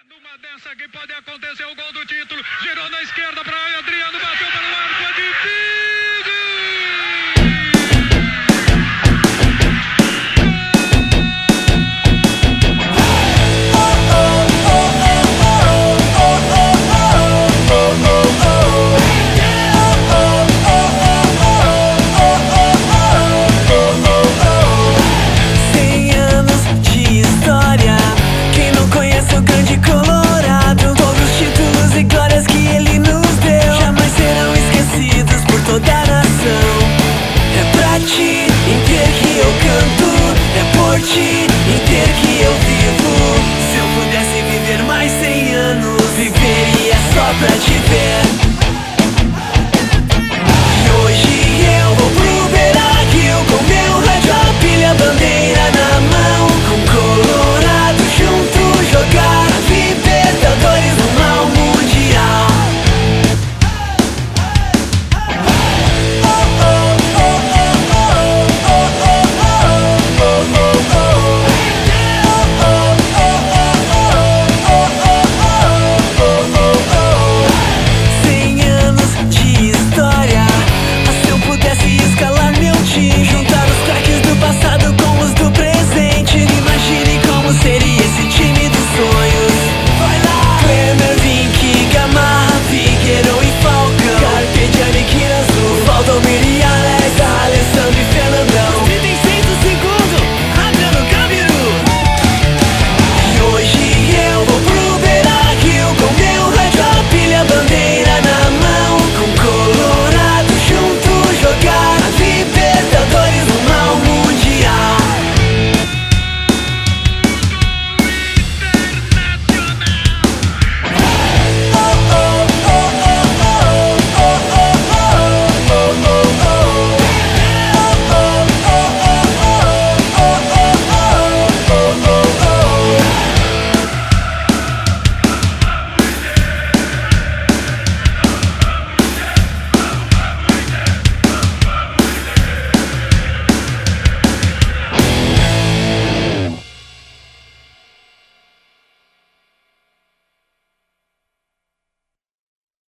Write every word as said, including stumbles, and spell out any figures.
Numa dessa que pode acontecer o gol do título. Girou na esquerda para Adriano, bateu para o arco, é difícil. Inteiro que eu vivo. Se eu pudesse viver mais cem anos, viveria só pra te ver.